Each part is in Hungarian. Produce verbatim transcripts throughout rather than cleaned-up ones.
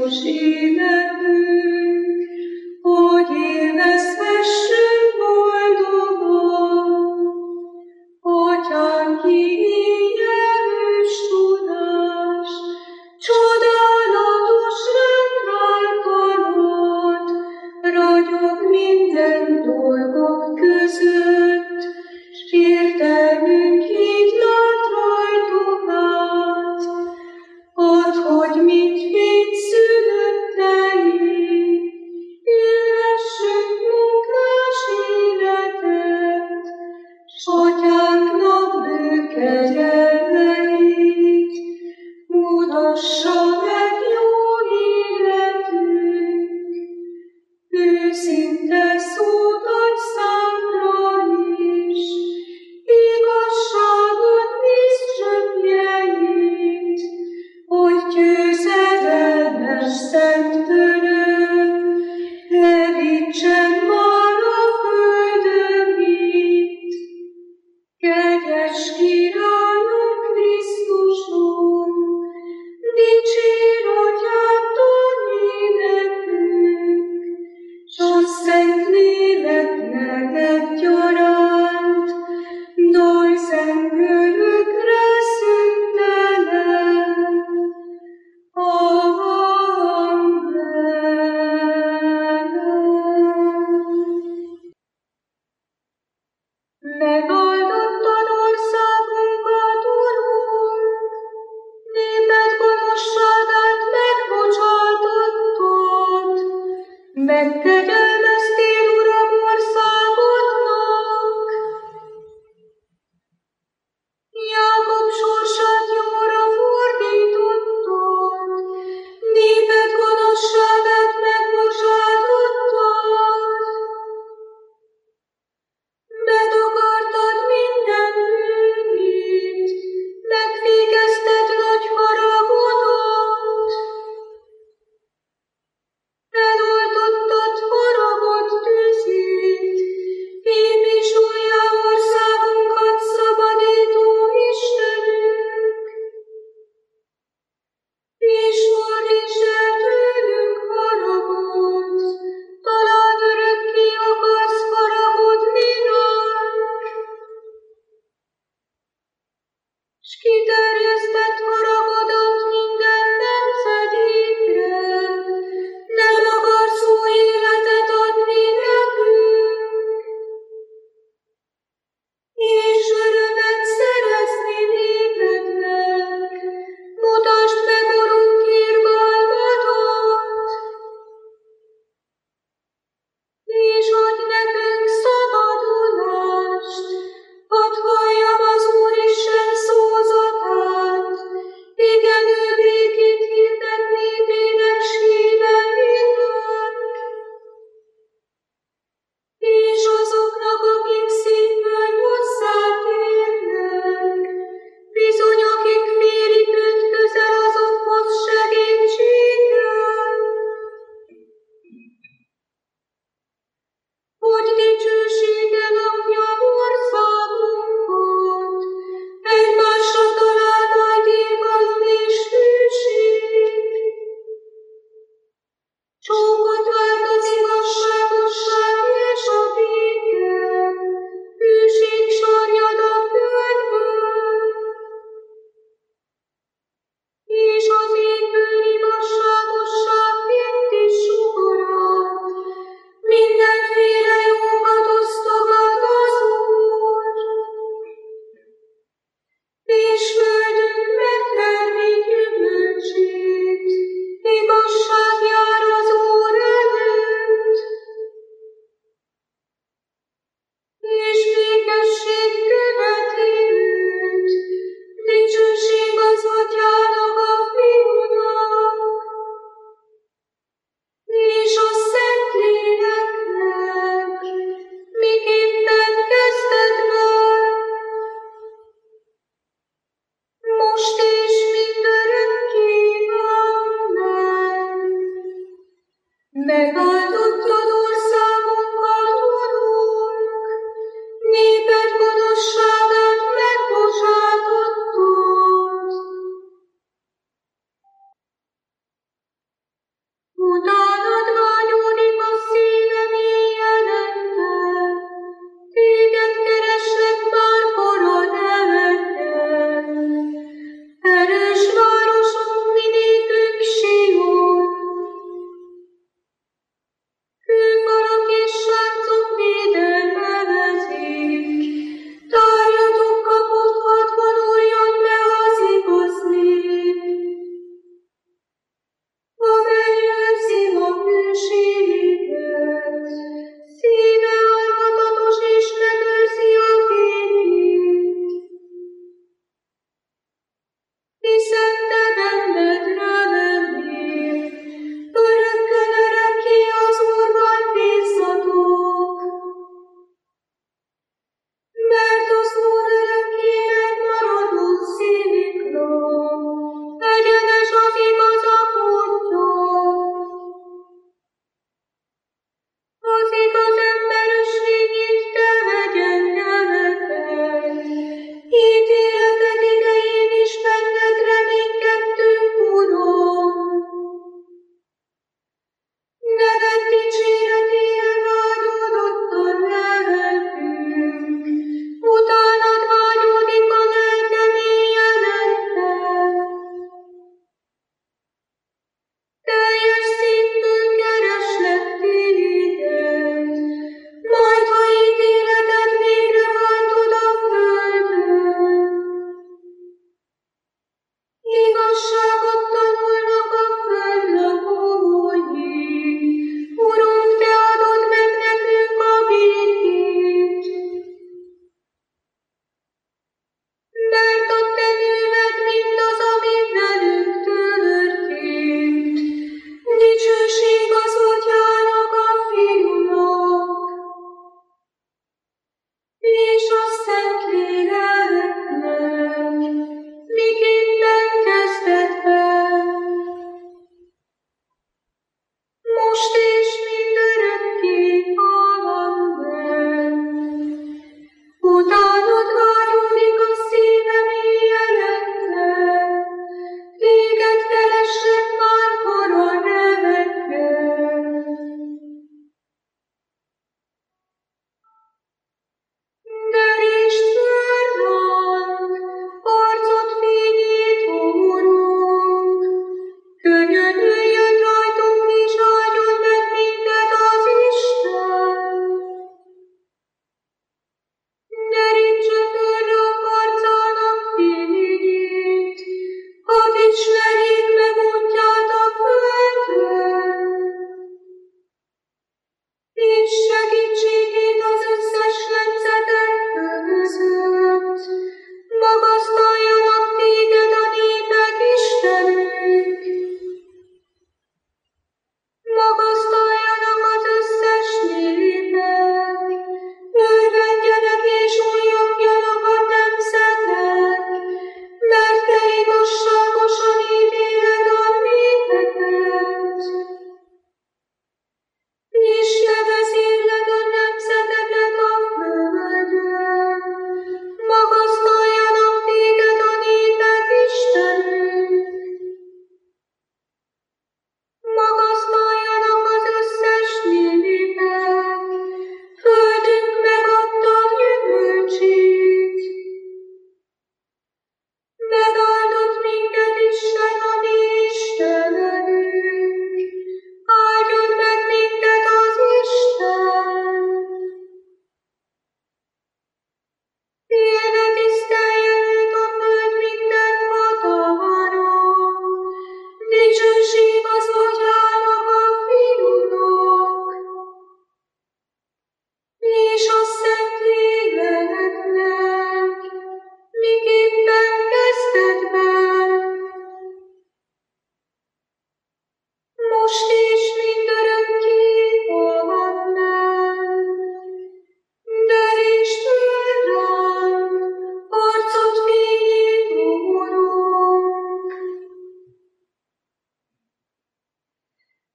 Krisztus életünk, hogy élvezhessünk boldogan. Atyánk, ki erős tudás, csodálatos rendváltalmat, ragyog minden dolgok között, s értelmünk így lát rajtuk át. Add, hogy mindvét szülöttei, élhessünk munkás életet, s atyánknak bő kegyelmeit mutassa meg jó életünk. Őszinte szót adj szánkra is, igazságot víz csöpjeit, hogy győzedelmes szent öröm levítsen már a földön itt. Kegyes Királyunk Krisztusunk, dicsér Atyádtól énekünk, s a Szentléleknek egyaránt, daj zengőrökre szüntlelen. Megáldottad országunkat, Urunk, néped gonoszságát megbocsátottad, megkegyelmeztél, Uram, országodnak. Jákob sorsát jóra fordítottad, néped gonoszságát megbocsátottad. Betakartad minden bűnét, megfékezted nagy haragodat. Eloltottad haragod tüzét, képes újjá országunkat szabadító Istenünk. És fordítsd el tőlünk haragot, talán örökké akarsz haragudni ránk. S kiterjesztett haragodat minden nemzedékre, nem akarsz új életet adni nekünk, és örömet szerezni népednek. Mutasd meg, Urunk, irgalmadat, és adj nekünk szabadulást. Hadd halljam az Úristen szózatát, igen, ő békét hirdet népének síreinek. És azoknak, akik szívből hozzátérnek, bizony, akik félik őt közel, azokhoz segítséget. Hogy dicsősége lakja országunkat, egymásra talál majd irgalom és hűség. Csókot vált az igazságosság és a béke, hűség sarjad a földből, és az égből igazságosság fényt is sugarat, mindenféle jókat osztogat az Úr. És földünk megtermi gyümölcsét, igazság jár az Úr előtt, és békesség követi őt, dicsőség az Atyának, a Fiúnak, és a Szentléleknek, miképpen kezdetben, most és mindörökké. Amen. Megáldottad országunkat, Urunk, néped gonoszságát megbocsátottad.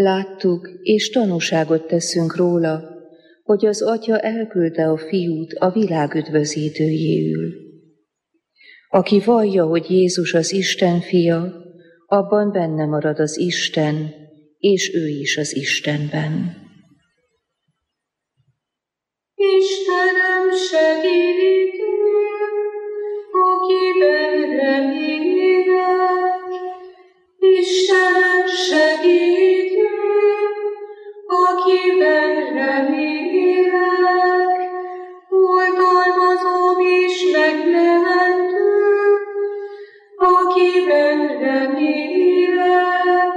Láttuk, és tanúságot teszünk róla, hogy az Atya elküldte a Fiút a világ üdvözítőjéül. Aki vallja, hogy Jézus az Isten fia, abban benne marad az Isten, és ő is az Istenben. Istenem, segítő, akiben remélek. Istenem, segítő, akiben remélek. Oltalmazom és megmentő, akiben remélek.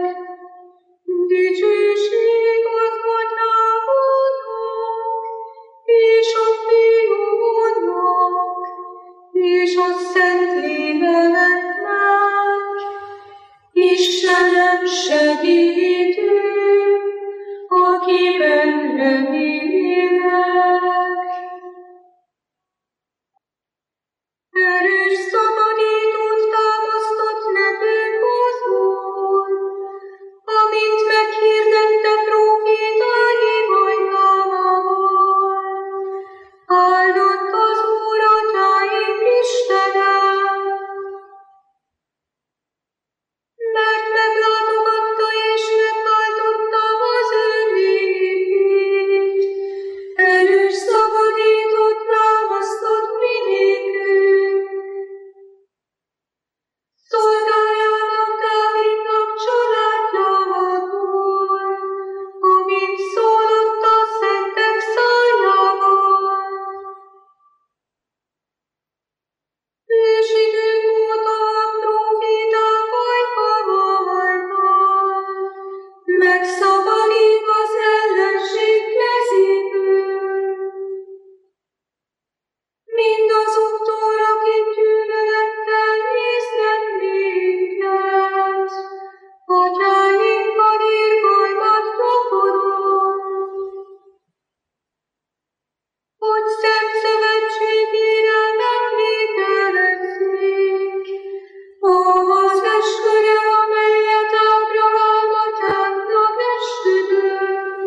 Dicsőség az Atyának, és a Fiúnak, és a Szentléleknek. Istenem, segítő, akiben remélek. Erős szabadítót támasztott nekünk az Úr, amint meghirdette prófétái hajtával. Áldott az Úr atyáink Istene, mert meglátogatta és megváltotta az ő népét. Erős szabadítót támasztott mi nékünk. Szolgáljának Dávidnak családjával, amint szólott a szentek szájával. Ősidők óta a próféták ajka voltak, megszabadít az ellenség kezéből. Mindazoktól, akik gyűlölettel néznek minket, atyáinkkal irgalmat gyakorol. Hogy szent szövetségére emlékezzék, az esküre, amelyet Ábrahám atyánknak esküdött,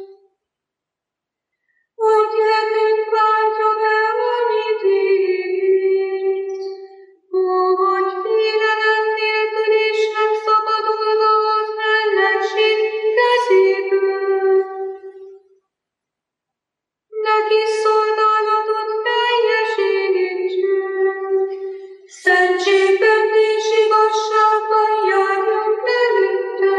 hogy nekünk váltja be, amit írt, hogy félelem nélkül is megszabadulva az ellenség kezéből. Neki szolgálatot teljesítsünk, szentségben és igazságban járjunk előtte.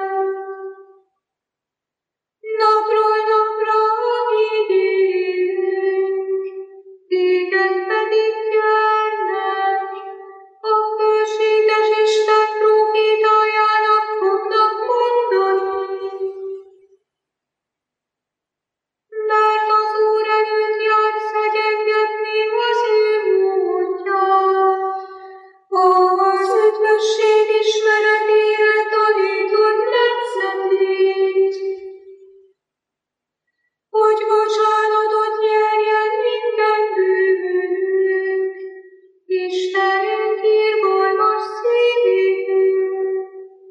Napról napra, amíg élünk, téged pedig kérnek, a fölséges Isten prófétájának fognak mondani. Mert az Úr előtt jár szegyengetni az ő módját, az üdvösség ismeretére tanított nemzetét, hogy bocsánatot nyerjen minden bűnünk, Istenünk irgalmas szívének.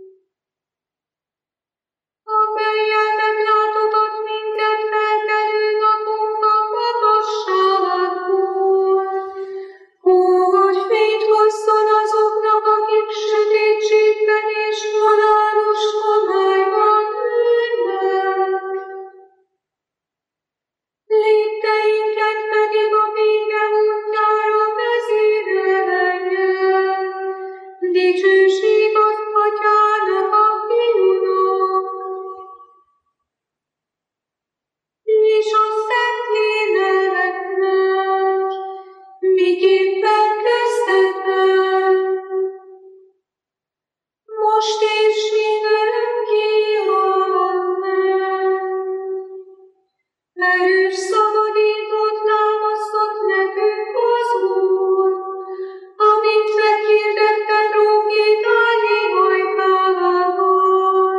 Amellyel meglátogat minket felkelő napunkban magasságból, hogy fényt hozzon azoknak, akik sötétségben és halálos homályban ülnek. Lépteinket pedig a vége útjára vezéreljen. Dicsőség az Atyának, a Fiúnak, és a Szentléleknek, miképpen kezdetben, most és mindörökké. Amen. Erős szabadítót támasztott nekünk az Úr, amint meghirdette prófétái hajtával.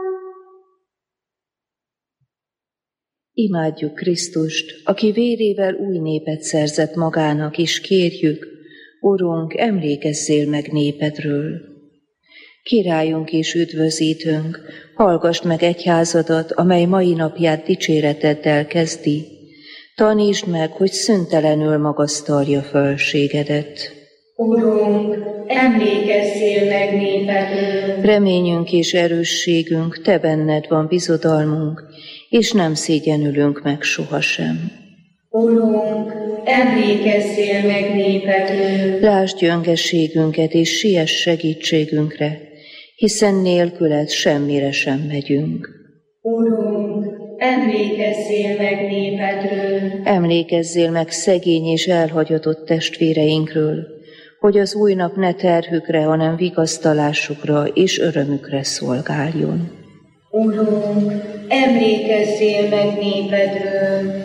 Imádjuk Krisztust, aki vérével új népet szerzett magának, és kérjük, Urunk, emlékezzél meg népedről. Királyunk és üdvözítőnk, hallgassd meg egyházadat, amely mai napját dicséreteddel kezdi. Tanítsd meg, hogy szüntelenül magasztalja fölségedet. Urunk, emlékezzél meg népedről. Reményünk és erősségünk, te benned van bizodalmunk, és nem szégyenülünk meg sohasem. Urunk, emlékezzél meg népedről. Lásd gyöngeségünket, és siess segítségünkre, hiszen nélküled semmire sem megyünk. Urunk, emlékezzél meg népedről. Emlékezzél meg szegény és elhagyatott testvéreinkről, hogy az új nap ne terhükre, hanem vigasztalásukra és örömükre szolgáljon. Urunk, emlékezzél meg népedről.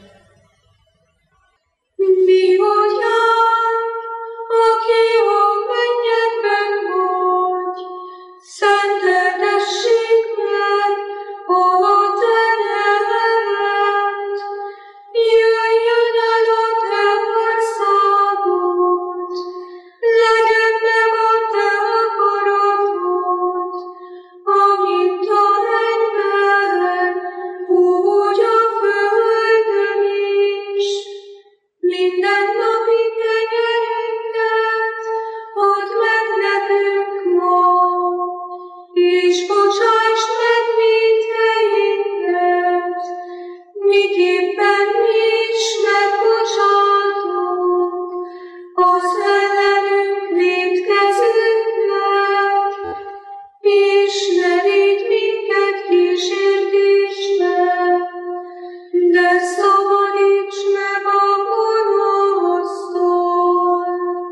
Mi atyánk, aki a mennyekben vagy, szenteltessék meg a te neved. Jöjjön el a te országod, legyen meg a te akaratod, amint a mennyben, úgy a földön is. Minden napi kenyerünket add meg nekünk ma, és bocsásd meg vétkeinket, miképpen mi is megbocsátunk az ellenünk vétkezőknek, és ne vigy minket kísértésbe, de szabadíts meg a gonosztól.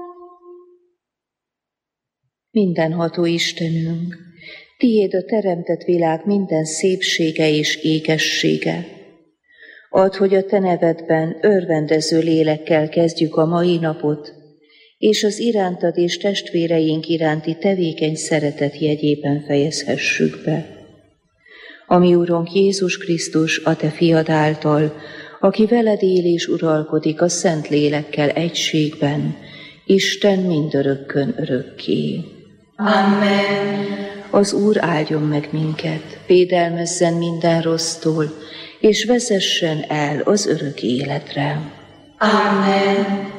Mindenható Istenünk, tiéd a teremtett világ minden szépsége és ékessége. Add, hogy a te nevedben örvendező lélekkel kezdjük a mai napot, és az irántad és testvéreink iránti tevékeny szeretet jegyében fejezhessük be. Ami Urunk Jézus Krisztus, a te fiad által, aki veled él és uralkodik a Szent Lélekkel egységben, Isten mindörökkön örökké. Amen. Az Úr áldjon meg minket, védelmezzen minden rossztól, és vezessen el az örök életre. Amen.